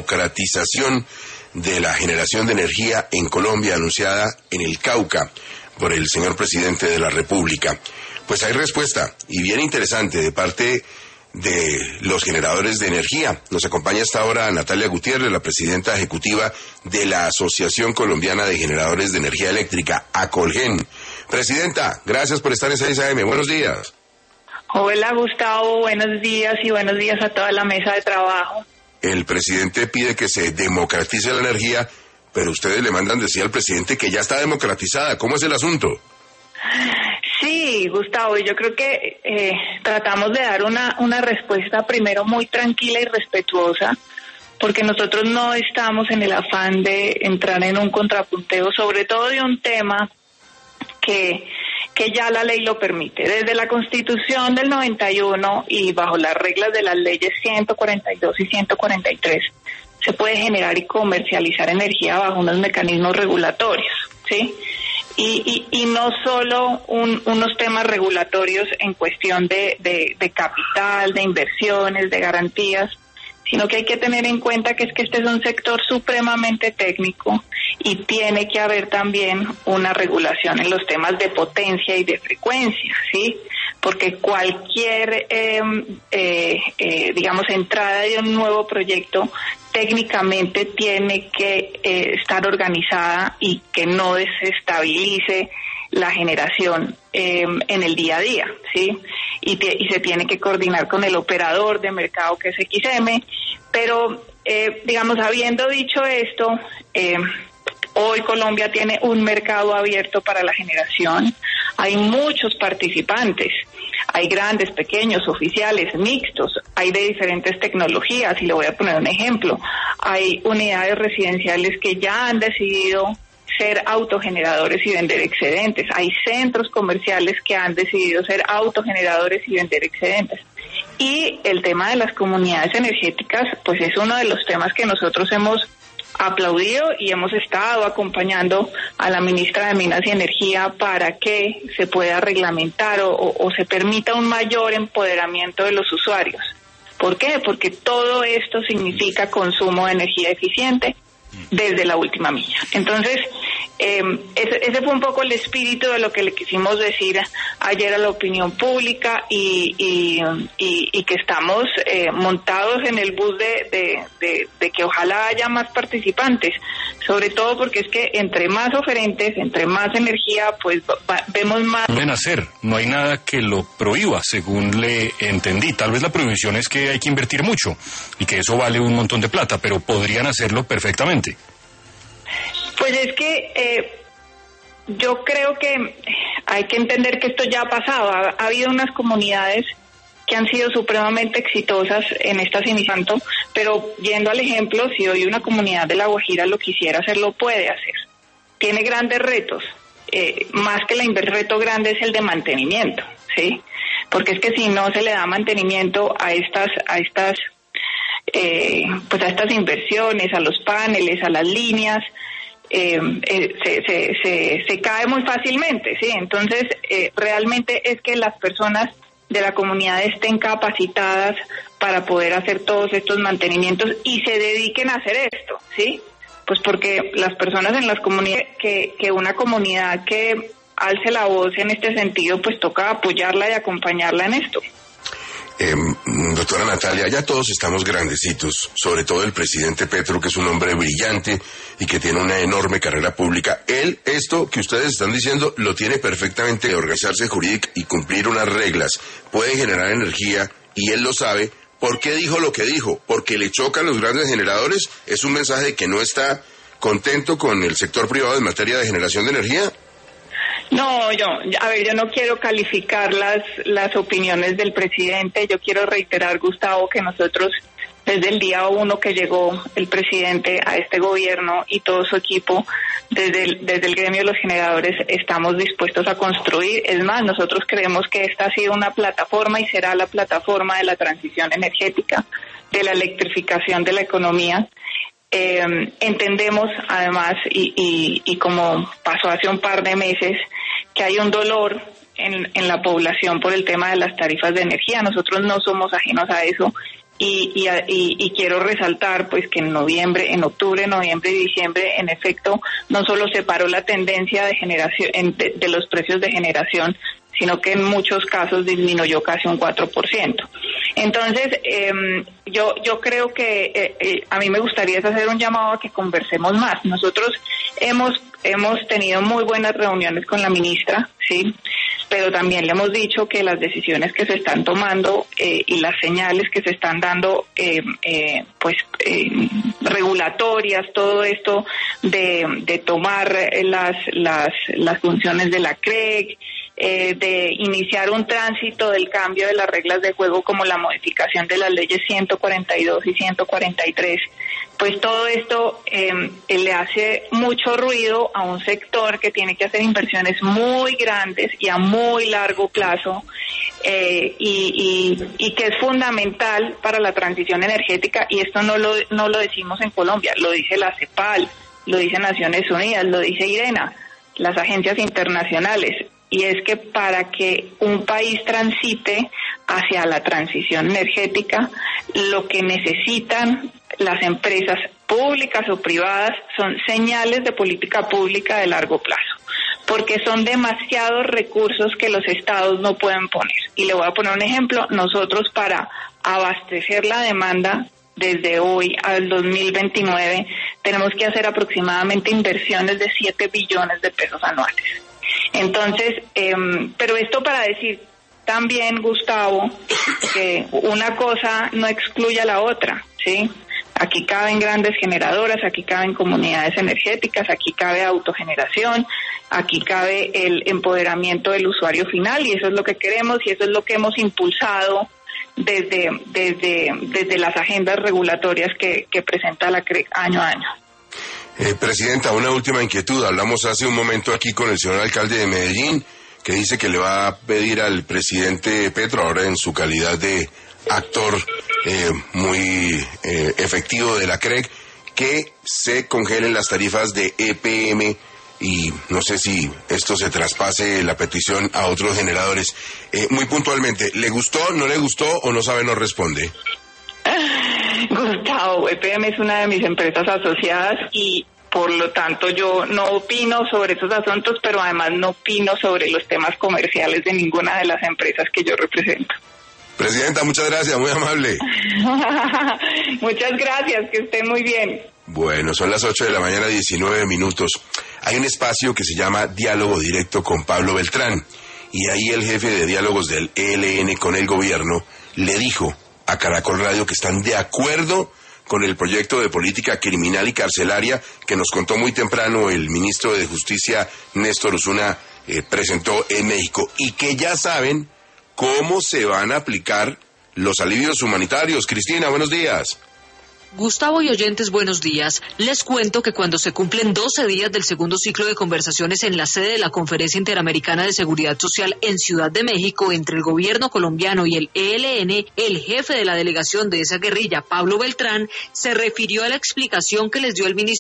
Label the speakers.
Speaker 1: democratización de la generación de energía en Colombia anunciada en el Cauca por el señor presidente de la República. Pues hay respuesta, y bien interesante, de parte de los generadores de energía. Nos acompaña hasta ahora Natalia Gutiérrez, la presidenta ejecutiva de la Asociación Colombiana de Generadores de Energía Eléctrica, ACOLGEN. Presidenta, gracias por estar en 6 AM. Buenos días.
Speaker 2: Hola Gustavo, buenos días y buenos días a toda la mesa de trabajo.
Speaker 1: El presidente pide que se democratice la energía, pero ustedes le mandan decir al presidente que ya está democratizada. ¿Cómo es el asunto?
Speaker 2: Sí, Gustavo, yo creo que tratamos de dar una respuesta primero muy tranquila y respetuosa, porque nosotros no estamos en el afán de entrar en un contrapunteo, sobre todo de un tema que ya la ley lo permite. Desde la Constitución del 91 y bajo las reglas de las leyes 142 y 143, se puede generar y comercializar energía bajo unos mecanismos regulatorios, ¿sí? Y no solo unos temas regulatorios en cuestión de capital, de inversiones, de garantías, sino que hay que tener en cuenta que este es un sector supremamente técnico y tiene que haber también una regulación en los temas de potencia y de frecuencia, ¿sí? Porque cualquier, entrada de un nuevo proyecto técnicamente tiene que estar organizada y que no desestabilice la generación en el día a día, ¿sí? Y se tiene que coordinar con el operador de mercado que es XM, pero habiendo dicho esto, hoy Colombia tiene un mercado abierto para la generación, hay muchos participantes, hay grandes, pequeños, oficiales, mixtos, hay de diferentes tecnologías, y le voy a poner un ejemplo. Hay unidades residenciales que ya han decidido ser autogeneradores y vender excedentes. Hay centros comerciales que han decidido ser autogeneradores y vender excedentes. Y el tema de las comunidades energéticas, pues es uno de los temas que nosotros hemos aplaudido y hemos estado acompañando a la ministra de Minas y Energía para que se pueda reglamentar o se permita un mayor empoderamiento de los usuarios. ¿Por qué? Porque todo esto significa consumo de energía eficiente desde la última milla. Entonces, ese fue un poco el espíritu de lo que le quisimos decir ayer a la opinión pública y que estamos montados en el bus de que ojalá haya más participantes, sobre todo porque es que entre más oferentes, entre más energía, pues vemos más.
Speaker 3: Pueden hacer, no hay nada que lo prohíba, según le entendí. Tal vez la prohibición es que hay que invertir mucho y que eso vale un montón de plata, pero podrían hacerlo perfectamente.
Speaker 2: Pues es que yo creo que hay que entender que esto ya ha pasado. Ha habido unas comunidades que han sido supremamente exitosas en estas iniciando, pero yendo al ejemplo, si hoy una comunidad de La Guajira lo quisiera hacer, lo puede hacer. Tiene grandes retos, más que el reto grande es el de mantenimiento, ¿sí? Porque es que si no se le da mantenimiento a estas inversiones, a los paneles, a las líneas, se cae muy fácilmente, ¿sí? Entonces, realmente es que las personas de la comunidad estén capacitadas para poder hacer todos estos mantenimientos y se dediquen a hacer esto, ¿sí? Pues porque las personas en las comunidades, que una comunidad que alce la voz en este sentido, pues toca apoyarla y acompañarla en esto.
Speaker 1: Doctora Natalia, ya todos estamos grandecitos, sobre todo el presidente Petro, que es un hombre brillante y que tiene una enorme carrera pública. Él, esto que ustedes están diciendo, lo tiene perfectamente de organizarse jurídica y cumplir unas reglas. Puede generar energía y él lo sabe. ¿Por qué dijo lo que dijo? ¿Porque le chocan los grandes generadores? ¿Es un mensaje de que no está contento con el sector privado en materia de generación de energía?
Speaker 2: No, yo no quiero calificar las opiniones del presidente. Yo quiero reiterar, Gustavo, que nosotros desde el día 1 que llegó el presidente a este gobierno y todo su equipo, desde el gremio de los generadores, estamos dispuestos a construir. Es más, nosotros creemos que esta ha sido una plataforma y será la plataforma de la transición energética, de la electrificación de la economía. Entendemos además, y como pasó hace un par de meses, que hay un dolor en la población por el tema de las tarifas de energía. Nosotros no somos ajenos a eso y quiero resaltar pues que en octubre, noviembre y diciembre, en efecto, no solo se paró la tendencia de generación de los precios de generación, sino que en muchos casos disminuyó casi un 4%. Entonces, yo creo que a mí me gustaría hacer un llamado a que conversemos más. Nosotros hemos tenido muy buenas reuniones con la ministra, sí, pero también le hemos dicho que las decisiones que se están tomando y las señales que se están dando, regulatorias, todo esto de tomar las funciones de la CREG, de iniciar un tránsito del cambio de las reglas de juego como la modificación de las leyes 142 y 143, pues todo esto le hace mucho ruido a un sector que tiene que hacer inversiones muy grandes y a muy largo plazo y que es fundamental para la transición energética, y esto no lo decimos en Colombia, lo dice la CEPAL, lo dice Naciones Unidas, lo dice IRENA, las agencias internacionales. Y es que para que un país transite hacia la transición energética, lo que necesitan las empresas públicas o privadas son señales de política pública de largo plazo, porque son demasiados recursos que los estados no pueden poner. Y le voy a poner un ejemplo. Nosotros, para abastecer la demanda desde hoy al 2029, tenemos que hacer aproximadamente inversiones de 7 billones de pesos anuales. Entonces, pero esto para decir también, Gustavo, que una cosa no excluye a la otra, ¿sí? Aquí caben grandes generadoras, aquí caben comunidades energéticas, aquí cabe autogeneración, aquí cabe el empoderamiento del usuario final, y eso es lo que queremos y eso es lo que hemos impulsado desde las agendas regulatorias que presenta la CREG año a año.
Speaker 1: Presidenta, una última inquietud. Hablamos hace un momento aquí con el señor alcalde de Medellín, que dice que le va a pedir al presidente Petro, ahora en su calidad de actor muy efectivo de la CREG, que se congelen las tarifas de EPM, y no sé si esto se traspase la petición a otros generadores. Muy puntualmente, ¿le gustó, no le gustó o no sabe, no responde?
Speaker 2: Gustavo, EPM es una de mis empresas asociadas y por lo tanto yo no opino sobre esos asuntos, pero además no opino sobre los temas comerciales de ninguna de las empresas que yo represento.
Speaker 1: Presidenta, muchas gracias, muy amable.
Speaker 2: Muchas gracias, que estén muy bien.
Speaker 1: Bueno, son las 8 de la mañana, 19 minutos. Hay un espacio que se llama Diálogo Directo con Pablo Beltrán, y ahí el jefe de diálogos del ELN con el gobierno le dijo a Caracol Radio que están de acuerdo con el proyecto de política criminal y carcelaria que nos contó muy temprano el ministro de Justicia, Néstor Osuna, presentó en México, y que ya saben cómo se van a aplicar los alivios humanitarios. Cristina, buenos días.
Speaker 4: Gustavo y oyentes, buenos días. Les cuento que cuando se cumplen 12 días del segundo ciclo de conversaciones en la sede de la Conferencia Interamericana de Seguridad Social en Ciudad de México entre el gobierno colombiano y el ELN, el jefe de la delegación de esa guerrilla, Pablo Beltrán, se refirió a la explicación que les dio el ministro